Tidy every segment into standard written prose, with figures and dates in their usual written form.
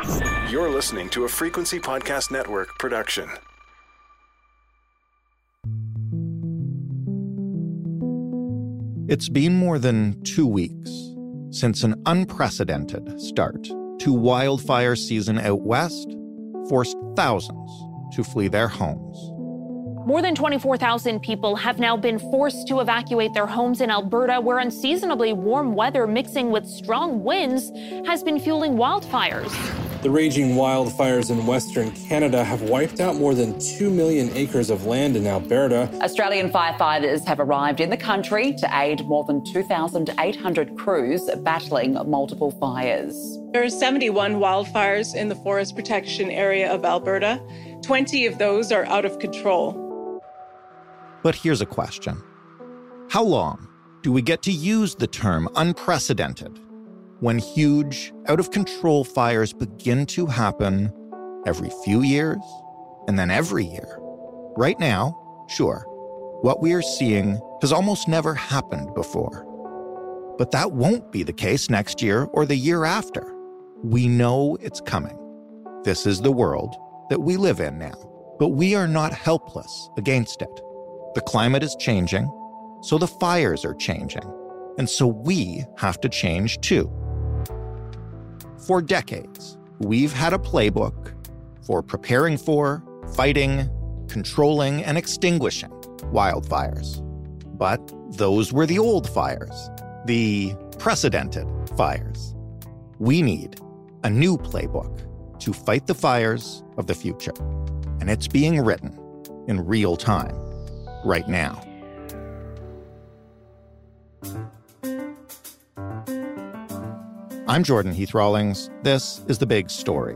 You're listening to a Frequency Podcast Network production. It's been more than 2 weeks since an unprecedented start to wildfire season out west forced thousands to flee their homes. More than 24,000 people have now been forced to evacuate their homes in Alberta, where unseasonably warm weather mixing with strong winds has been fueling wildfires. The raging wildfires in Western Canada have wiped out more than 2 million acres of land in Alberta. Australian firefighters have arrived in the country to aid more than 2,800 crews battling multiple fires. There are 71 wildfires in the forest protection area of Alberta. 20 of those are out of control. But here's a question. How long do we get to use the term unprecedented when huge, out-of-control fires begin to happen every few years and then every year? Right now, sure, what we are seeing has almost never happened before. But that won't be the case next year or the year after. We know it's coming. This is the world that we live in now. But we are not helpless against it. The climate is changing, so the fires are changing. And so we have to change too. For decades, we've had a playbook for preparing for, fighting, controlling, and extinguishing wildfires. But those were the old fires, the precedented fires. We need a new playbook to fight the fires of the future. And it's being written in real time, right now. I'm Jordan Heath Rawlings. This is The Big Story.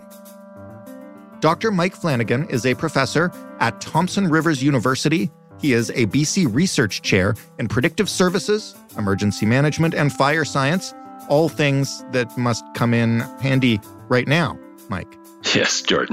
Dr. Mike Flanagan is a professor at Thompson Rivers University. He is a BC Research Chair in Predictive Services, Emergency Management, and Fire Science, all things that must come in handy right now, Mike. Yes, Jordan,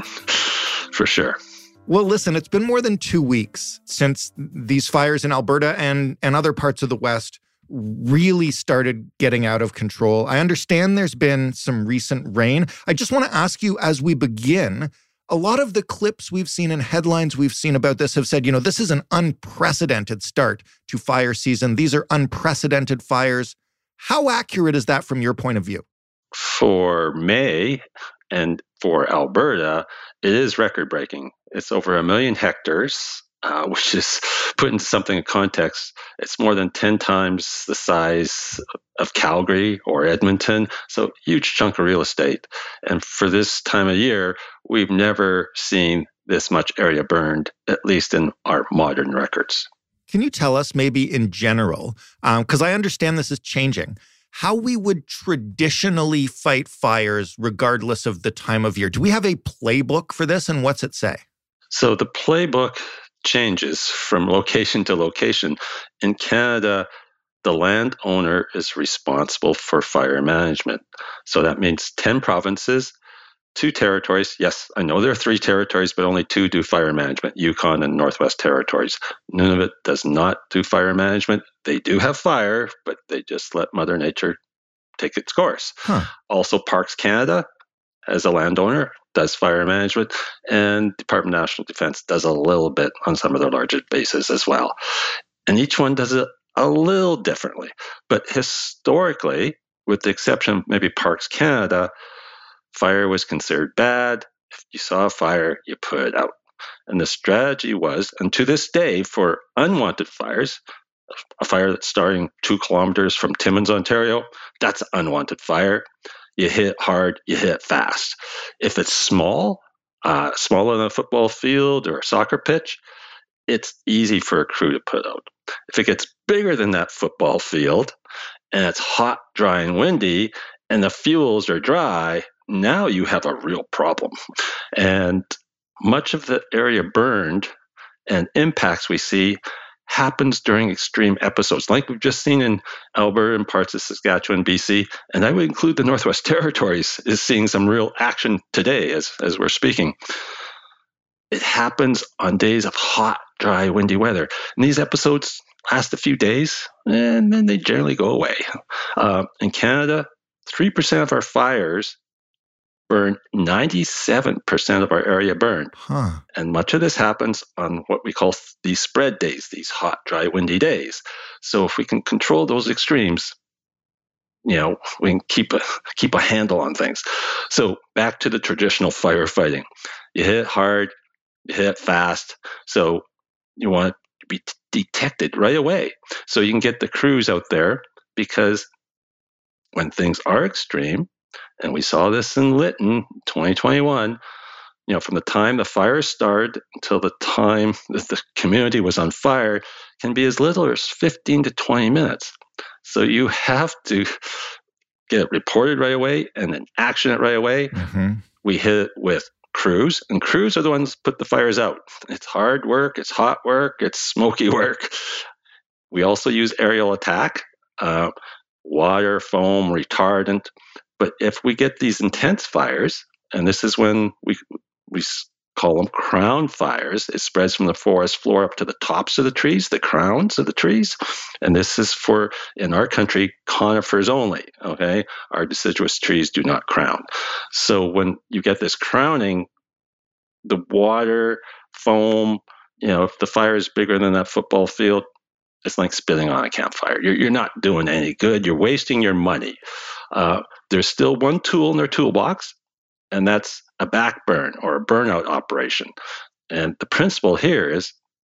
for sure. Well, listen, it's been more than 2 weeks since these fires in Alberta and other parts of the West really started getting out of control. I understand there's been some recent rain. I just want to ask you as we begin, a lot of the clips we've seen and headlines we've seen about this have said, this is an unprecedented start to fire season. These are unprecedented fires. How accurate is that from your point of view? For May and for Alberta, it is record-breaking. It's over 1 million hectares, which is, put into something in context, it's more than 10 times the size of Calgary or Edmonton, so huge chunk of real estate. And for this time of year, we've never seen this much area burned, at least in our modern records. Can you tell us maybe in general, because I understand this is changing, how we would traditionally fight fires regardless of the time of year? Do we have a playbook for this, and what's it say? So the playbook changes from location to location. In Canada, the landowner is responsible for fire management. So that means 10 provinces, 2 territories. Yes, I know there are 3 territories, but only 2 do fire management, Yukon and Northwest Territories. Nunavut does not do fire management. They do have fire, but they just let Mother Nature take its course. Also, Parks Canada, as a landowner, does fire management, and Department of National Defense does a little bit on some of their larger bases as well. And each one does it a little differently. But historically, with the exception of maybe Parks Canada, fire was considered bad. If you saw a fire, you put it out. And the strategy was, and to this day, for unwanted fires, a fire that's starting 2 kilometers from Timmins, Ontario, that's an unwanted fire. You hit it hard, you hit it fast. If it's small, smaller than a football field or a soccer pitch, it's easy for a crew to put out. If it gets bigger than that football field and it's hot, dry, and windy, and the fuels are dry, now you have a real problem. And much of the area burned and impacts we see happens during extreme episodes, like we've just seen in Alberta and parts of Saskatchewan, BC, and I would include the Northwest Territories is seeing some real action today as we're speaking. It happens on days of hot, dry, windy weather. And these episodes last a few days, and then they generally go away. In Canada, 3% of our fires burn 97% of our area burned. Huh. And much of this happens on what we call these spread days, these hot, dry, windy days. So if we can control those extremes, we can keep a handle on things. So back to the traditional firefighting. You hit it hard, you hit it fast. So you want it to be detected right away. So you can get the crews out there, because when things are extreme, and we saw this in Lytton 2021, from the time the fire started until the time that the community was on fire can be as little as 15 to 20 minutes. So you have to get it reported right away and then action it right away. Mm-hmm. We hit it with crews, and crews are the ones that put the fires out. It's hard work, it's hot work, it's smoky work. We also use aerial attack, water, foam, retardant. But if we get these intense fires, and this is when we call them crown fires. It spreads from the forest floor up to the tops of the trees, the crowns of the trees. And this is for, in our country, conifers only, okay? Our deciduous trees do not crown. So when you get this crowning, the water, foam, if the fire is bigger than that football field, it's like spitting on a campfire. You're not doing any good. You're wasting your money. There's still one tool in their toolbox, and that's a backburn or a burnout operation. And the principle here is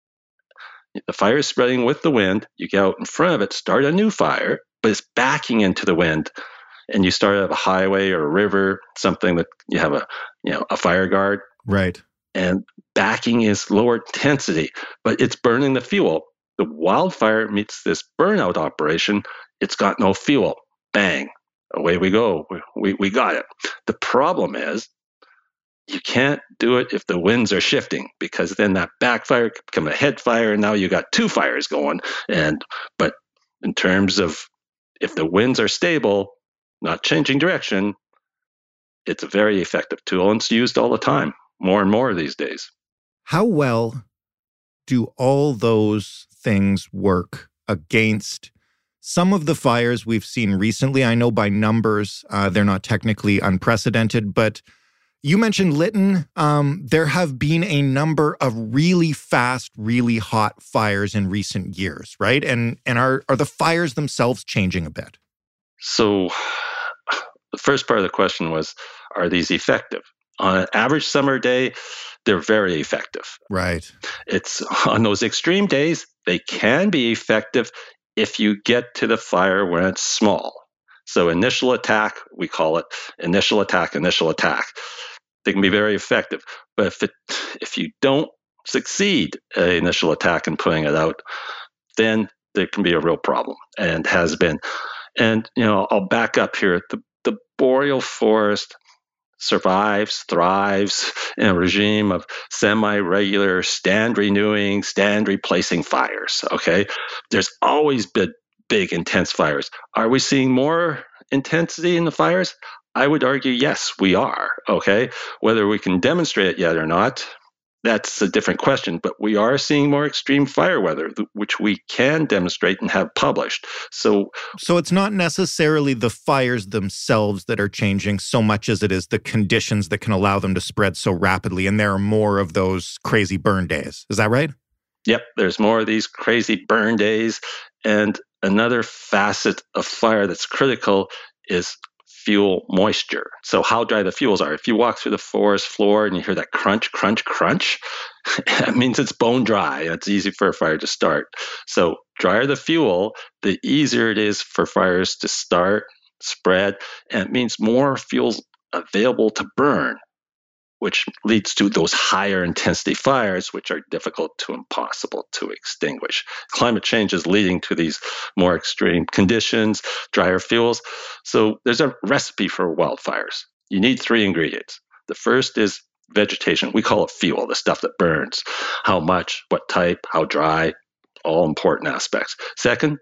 the fire is spreading with the wind. You get out in front of it, start a new fire, but it's backing into the wind. And you start at a highway or a river, something that you have a fire guard. Right. And backing is lower intensity, but it's burning the fuel. The wildfire meets this burnout operation. It's got no fuel. Bang. Away we go. We got it. The problem is you can't do it if the winds are shifting, because then that backfire could become a head fire, and now you got two fires going. But in terms of if the winds are stable, not changing direction, it's a very effective tool, and it's used all the time, more and more these days. How well do all those things work against some of the fires we've seen recently? I know by numbers, they're not technically unprecedented, but you mentioned Lytton. There have been a number of really fast, really hot fires in recent years, right? And are the fires themselves changing a bit? So the first part of the question was, are these effective? On an average summer day, they're very effective. Right. It's on those extreme days, they can be effective if you get to the fire when it's small. So initial attack, we call it initial attack. They can be very effective. But if you don't succeed at initial attack and putting it out, then there can be a real problem, and has been. And, I'll back up here. The boreal forest survives, thrives in a regime of semi-regular, stand renewing, stand replacing fires, okay? There's always been big, intense fires. Are we seeing more intensity in the fires? I would argue, yes, we are, okay? Whether we can demonstrate it yet or not, that's a different question, but we are seeing more extreme fire weather, which we can demonstrate and have published. So it's not necessarily the fires themselves that are changing so much as it is the conditions that can allow them to spread so rapidly, and there are more of those crazy burn days. Is that right? Yep, there's more of these crazy burn days. And another facet of fire that's critical is fuel moisture. So how dry the fuels are. If you walk through the forest floor and you hear that crunch, crunch, crunch, that means it's bone dry. It's easy for a fire to start. So drier the fuel, the easier it is for fires to start, spread, and it means more fuel's available to burn, which leads to those higher intensity fires, which are difficult to impossible to extinguish. Climate change is leading to these more extreme conditions, drier fuels. So there's a recipe for wildfires. You need 3 ingredients. The first is vegetation. We call it fuel, the stuff that burns. How much, what type, how dry, all important aspects. Second,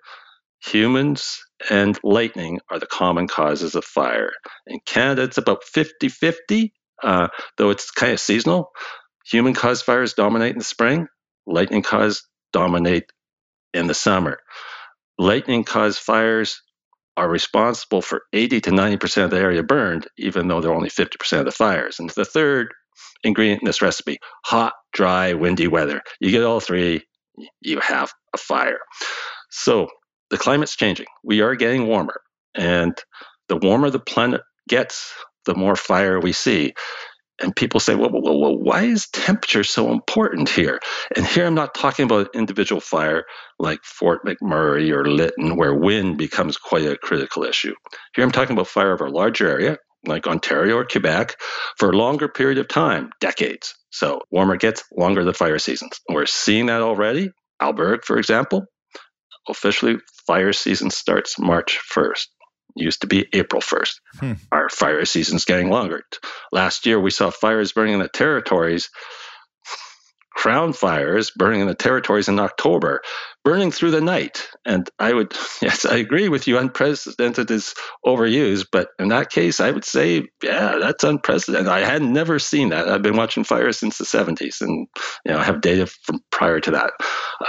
humans and lightning are the common causes of fire. In Canada, it's about 50-50. Though it's kind of seasonal. Human-caused fires dominate in the spring. Lightning-caused dominate in the summer. Lightning-caused fires are responsible for 80 to 90% of the area burned, even though they're only 50% of the fires. And the third ingredient in this recipe, hot, dry, windy weather. You get all three, you have a fire. So the climate's changing. We are getting warmer. And the warmer the planet gets, the more fire we see. And people say, well, why is temperature so important here? And here I'm not talking about individual fire like Fort McMurray or Lytton, where wind becomes quite a critical issue. Here I'm talking about fire over a larger area, like Ontario or Quebec, for a longer period of time, decades. So warmer it gets, longer the fire seasons. And we're seeing that already. Alberta, for example, officially fire season starts March 1st. Used to be April 1st. Our fire season's getting longer. Last year, we saw fires burning in the territories, crown fires burning in the territories in October, burning through the night. And I agree with you, unprecedented is overused, but in that case, I would say, yeah, that's unprecedented. I had never seen that. I've been watching fires since the 70s, and I have data from prior to that.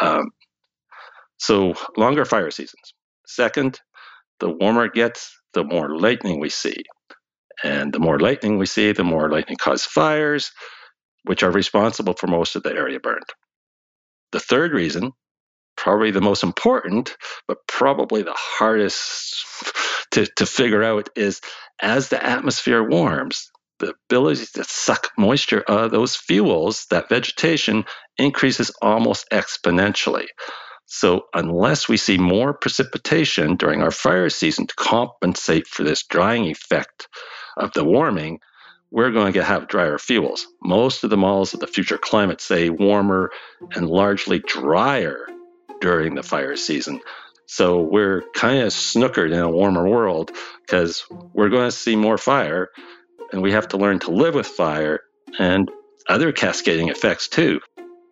So longer fire seasons. Second, the warmer it gets, the more lightning we see. And the more lightning we see, the more lightning causes fires, which are responsible for most of the area burned. The third reason, probably the most important, but probably the hardest to figure out, is as the atmosphere warms, the ability to suck moisture out of those fuels, that vegetation, increases almost exponentially. So unless we see more precipitation during our fire season to compensate for this drying effect of the warming, we're going to have drier fuels. Most of the models of the future climate say warmer and largely drier during the fire season. So we're kind of snookered in a warmer world because we're going to see more fire, and we have to learn to live with fire and other cascading effects too.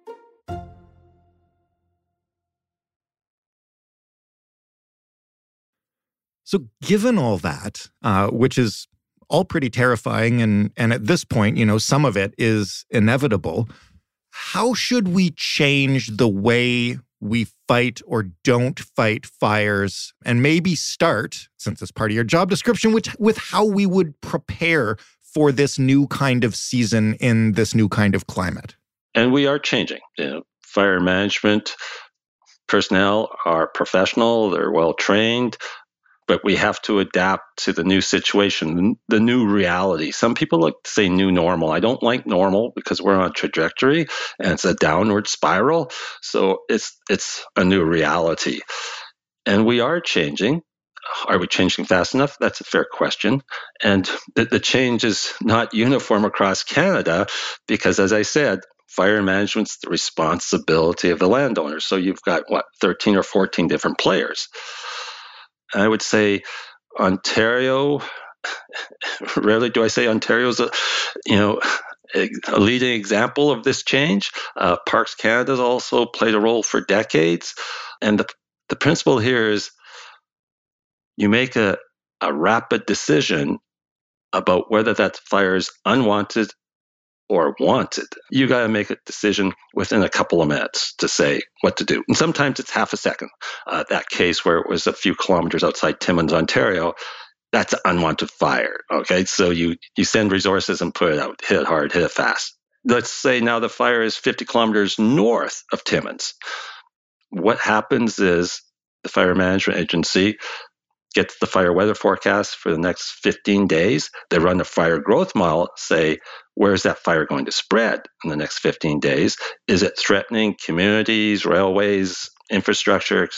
So given all that, which is all pretty terrifying, and at this point, some of it is inevitable, how should we change the way we fight or don't fight fires, and maybe start, since it's part of your job description, with how we would prepare for this new kind of season in this new kind of climate? And we are changing. Fire management personnel are professional, they're well trained, but we have to adapt to the new situation, the new reality. Some people like to say new normal. I don't like normal because we're on a trajectory and it's a downward spiral. So it's a new reality. And we are changing. Are we changing fast enough? That's a fair question. And the change is not uniform across Canada because, as I said, fire management's the responsibility of the landowners. So you've got, 13 or 14 different players. I would say Ontario, rarely do I say Ontario's a leading example of this change. Parks Canada's also played a role for decades. And the principle here is you make a rapid decision about whether that fire is unwanted or wanted. You got to make a decision within a couple of minutes to say what to do. And sometimes it's half a second. That case where it was a few kilometers outside Timmins, Ontario, that's an unwanted fire. Okay, so you send resources and put it out, hit it hard, hit it fast. Let's say now the fire is 50 kilometers north of Timmins. What happens is the Fire Management Agency gets the fire weather forecast for the next 15 days. They run a fire growth model, say, where's that fire going to spread in the next 15 days? Is it threatening communities, railways, infrastructure?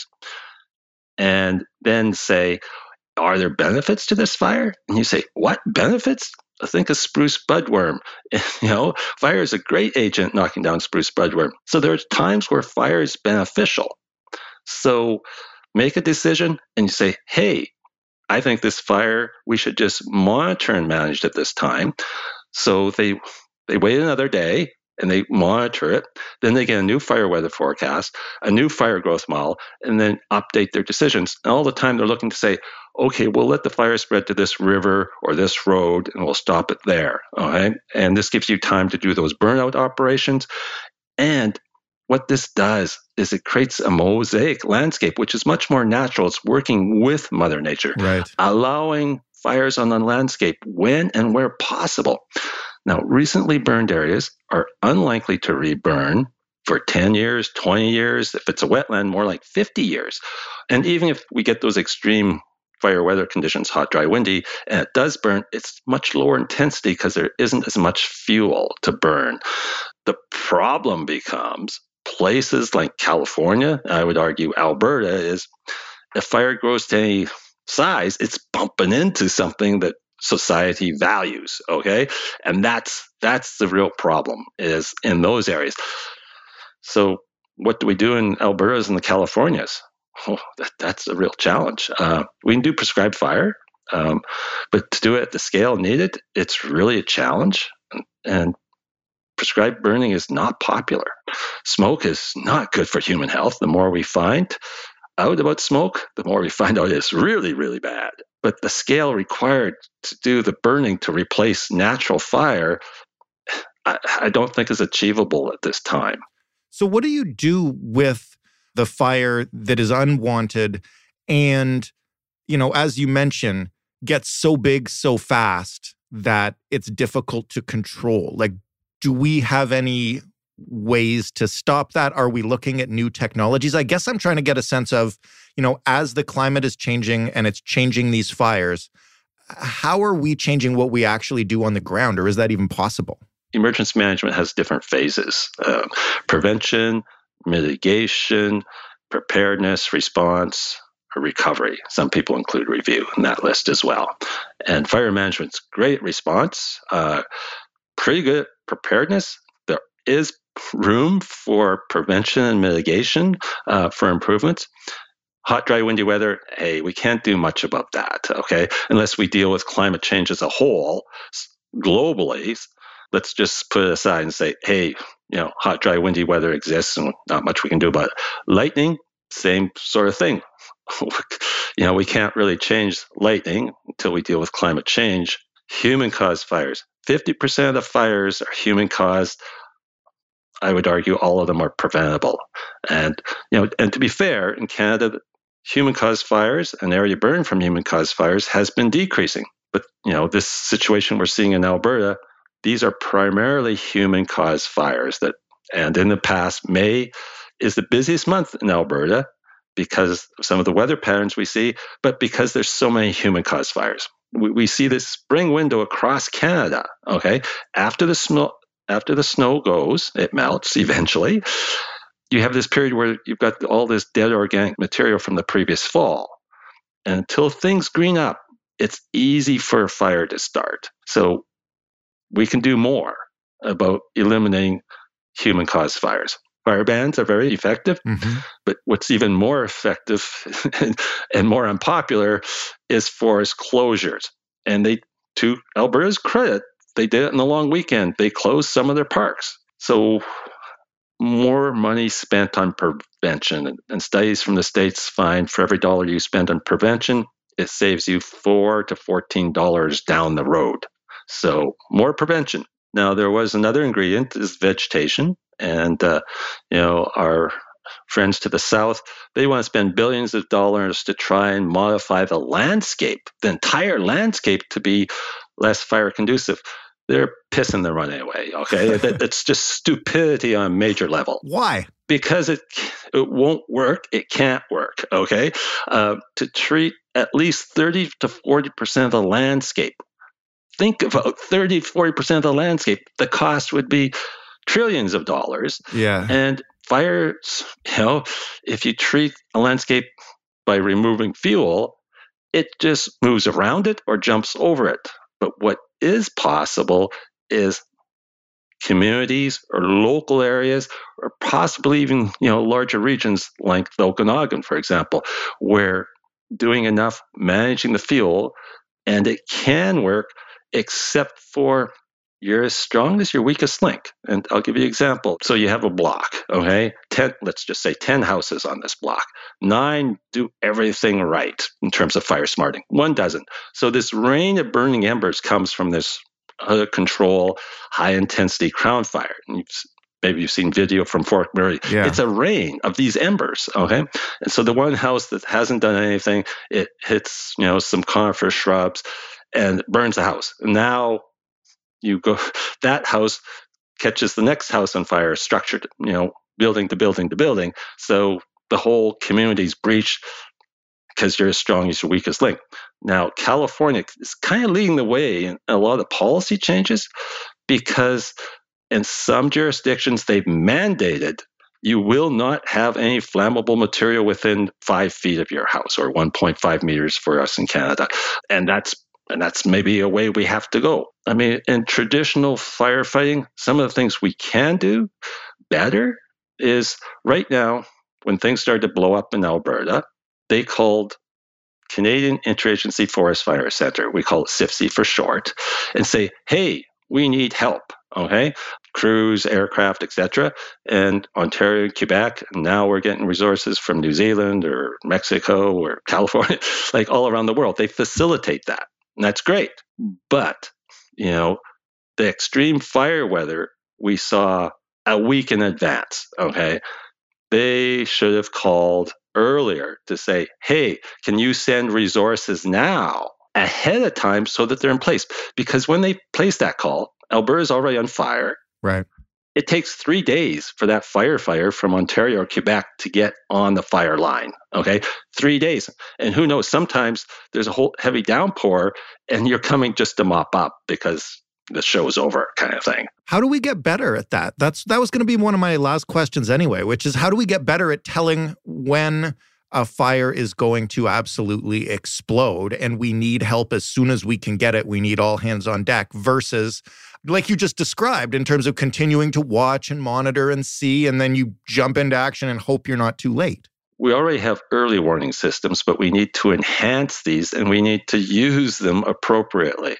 And then say, are there benefits to this fire? And you say, what benefits? I think of spruce budworm. Fire is a great agent knocking down spruce budworm. So there are times where fire is beneficial. So make a decision and you say, hey, I think this fire, we should just monitor and manage at this time. So they wait another day and they monitor it. Then they get a new fire weather forecast, a new fire growth model, and then update their decisions. And all the time they're looking to say, okay, we'll let the fire spread to this river or this road and we'll stop it there. All right. And this gives you time to do those burnout operations. And what this does is it creates a mosaic landscape, which is much more natural. It's working with Mother Nature, Right. allowing fires on the landscape when and where possible. Now, recently burned areas are unlikely to reburn for 10 years, 20 years. If it's a wetland, more like 50 years. And even if we get those extreme fire weather conditions, hot, dry, windy, and it does burn, it's much lower intensity because there isn't as much fuel to burn. The problem becomes places like California, I would argue Alberta, is if fire grows to any size, it's bumping into something that society values, okay? And that's the real problem, is in those areas. So what do we do in Albertas and the Californias? Oh, that's a real challenge. We can do prescribed fire, but to do it at the scale needed, it's really a challenge. And prescribed burning is not popular. Smoke is not good for human health. The more we find out about smoke, the more we find out it's really, really bad. But the scale required to do the burning to replace natural fire, I don't think is achievable at this time. So what do you do with the fire that is unwanted and, as you mentioned, gets so big so fast that it's difficult to control? Like, do we have any ways to stop that? Are we looking at new technologies? I guess I'm trying to get a sense of, as the climate is changing and it's changing these fires, how are we changing what we actually do on the ground, or is that even possible? Emergency management has different phases: prevention, mitigation, preparedness, response, or recovery. Some people include review in that list as well. And fire management's great response, pretty good preparedness. There is room for prevention and mitigation for improvements. Hot, dry, windy weather, hey, we can't do much about that, okay? Unless we deal with climate change as a whole globally. Let's just put it aside and say, hey, hot, dry, windy weather exists and not much we can do about it. Lightning, same sort of thing. We can't really change lightning until we deal with climate change. Human-caused fires. 50% of the fires are human-caused. I would argue all of them are preventable. And to be fair, in Canada, human-caused fires and area burned from human-caused fires has been decreasing. But this situation we're seeing in Alberta, these are primarily human-caused fires and in the past, May is the busiest month in Alberta because of some of the weather patterns we see, but because there's so many human-caused fires. We see this spring window across Canada, okay? After the snow goes, it melts eventually. You have this period where you've got all this dead organic material from the previous fall. And until things green up, it's easy for a fire to start. So we can do more about eliminating human-caused fires. Fire bans are very effective, but what's even more effective and more unpopular is forest closures. And to Alberta's credit, they did it in the long weekend. They closed some of their parks. So more money spent on prevention. And studies from the States find for every dollar you spend on prevention, it saves you $4 to $14 down the road. So more prevention. Now, there was another ingredient, is vegetation. And, our friends to the south, they want to spend billions of dollars to try and modify the landscape, the entire landscape, to be less fire conducive. They're pissing the running away, okay? It's just stupidity on a major level. Why? Because it won't work. It can't work, okay? To treat at least 30 to 40% of the landscape. Think about 30, 40% of the landscape. The cost would be trillions of dollars. Yeah. And fires, if you treat a landscape by removing fuel, it just moves around it or jumps over it. But what is possible is communities or local areas, or possibly even larger regions like the Okanagan, for example, where doing enough managing the fuel, and it can work, except for you're as strong as your weakest link. And I'll give you an example. So you have a block, okay? 10, let's just say 10 houses on this block. 9 do everything right in terms of fire smarting. 1 doesn't. So this rain of burning embers comes from this out of control, high intensity crown fire. And maybe you've seen video from Fort McMurray. Yeah. It's a rain of these embers, okay? And so the one house that hasn't done anything, it hits, some conifer shrubs and burns the house. Now you go, that house catches the next house on fire, structured, building to building to building. So the whole community's breached because you're as strong as your weakest link. Now, California is kind of leading the way in a lot of the policy changes because in some jurisdictions, they've mandated you will not have any flammable material within 5 feet of your house, or 1.5 meters for us in Canada. And that's maybe a way we have to go. I mean, in traditional firefighting, some of the things we can do better is right now, when things started to blow up in Alberta, they called Canadian Interagency Forest Fire Center, we call it CIFC for short, and say, hey, we need help, okay? Crews, aircraft, etc. And Ontario, Quebec, and now we're getting resources from New Zealand or Mexico or California, like all around the world. They facilitate that, and that's great. But, the extreme fire weather we saw a week in advance, okay? They should have called earlier to say, hey, can you send resources now ahead of time so that they're in place? Because when they place that call, Alberta's already on fire. Right. It takes 3 days for that firefighter from Ontario or Quebec to get on the fire line, okay? 3 days. And who knows, sometimes there's a whole heavy downpour and you're coming just to mop up because the show's over kind of thing. How do we get better at that? That was going to be one of my last questions anyway, which is how do we get better at telling when a fire is going to absolutely explode and we need help as soon as we can get it, we need all hands on deck, versus like you just described in terms of continuing to watch and monitor and see, and then you jump into action and hope you're not too late? We already have early warning systems, but we need to enhance these and we need to use them appropriately.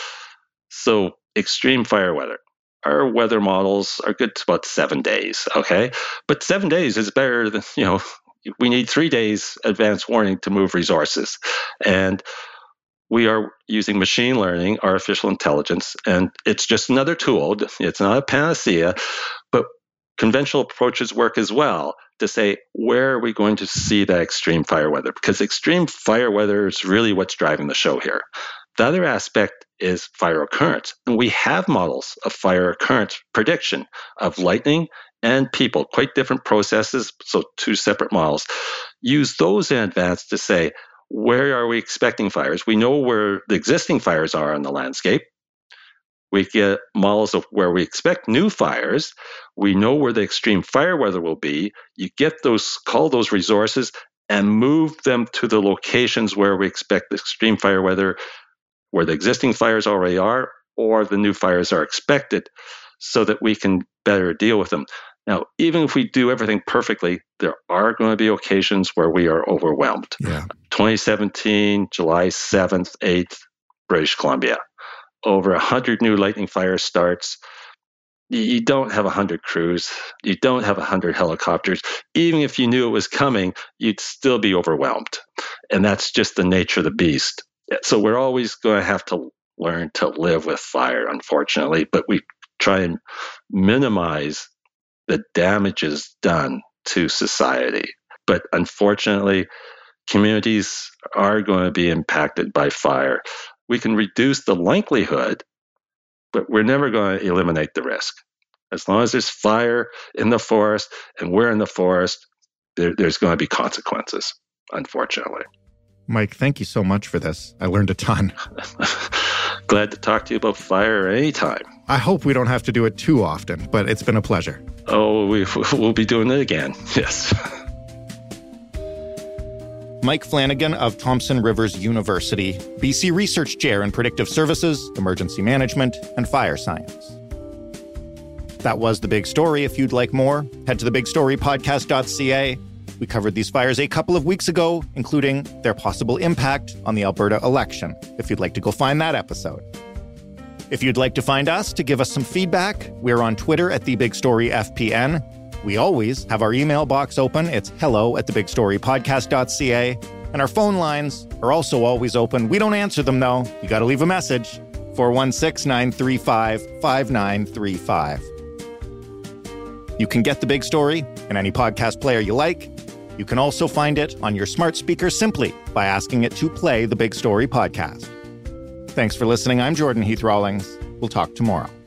So extreme fire weather. Our weather models are good to about 7 days, okay? But 7 days is better than, we need 3 days advance warning to move resources. And we are using machine learning, artificial intelligence, and it's just another tool. It's not a panacea, but conventional approaches work as well to say, where are we going to see that extreme fire weather? Because extreme fire weather is really what's driving the show here. The other aspect is fire occurrence. And we have models of fire occurrence prediction of lightning and people, quite different processes, so 2 separate models. Use those in advance to say, where are we expecting fires? We know where the existing fires are on the landscape. We get models of where we expect new fires. We know where the extreme fire weather will be. You get those, call those resources and move them to the locations where we expect the extreme fire weather, where the existing fires already are, or the new fires are expected, so that we can better deal with them. Now, even if we do everything perfectly, there are going to be occasions where we are overwhelmed. Yeah. 2017, July 7th, 8th, British Columbia. Over 100 new lightning fire starts. You don't have 100 crews. You don't have 100 helicopters. Even if you knew it was coming, you'd still be overwhelmed. And that's just the nature of the beast. So we're always going to have to learn to live with fire, unfortunately, but we try and minimize the damages done to society. But unfortunately, communities are going to be impacted by fire. We can reduce the likelihood, but we're never going to eliminate the risk. As long as there's fire in the forest and we're in the forest, there's going to be consequences, unfortunately. Mike, thank you so much for this. I learned a ton. Glad to talk to you about fire anytime. I hope we don't have to do it too often, but it's been a pleasure. Oh, we'll be doing it again. Yes. Mike Flanagan of Thompson Rivers University, BC Research Chair in Predictive Services, Emergency Management, and Fire Science. That was The Big Story. If you'd like more, head to thebigstorypodcast.ca. We covered these fires a couple of weeks ago, including their possible impact on the Alberta election, if you'd like to go find that episode. If you'd like to find us to give us some feedback, we're on Twitter at TheBigStoryFPN. We always have our email box open. It's hello@thebigstorypodcast.ca. And our phone lines are also always open. We don't answer them, though. You got to leave a message. 416-935-5935. You can get The Big Story in any podcast player you like. You can also find it on your smart speaker simply by asking it to play The Big Story podcast. Thanks for listening. I'm Jordan Heath Rawlings. We'll talk tomorrow.